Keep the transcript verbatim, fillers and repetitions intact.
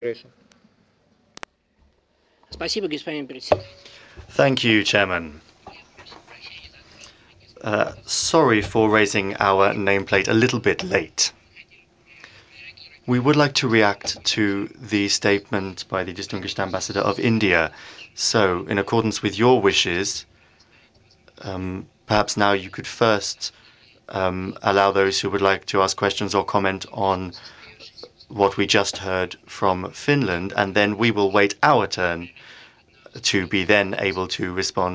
Thank you, Chairman. Uh, sorry for raising our nameplate a little bit late. We would like to react to the statement by the distinguished ambassador of India. So, in accordance with your wishes, um, perhaps now you could first um, allow those who would like to ask questions or comment on what we just heard from Finland, and then we will wait our turn to be then able to respond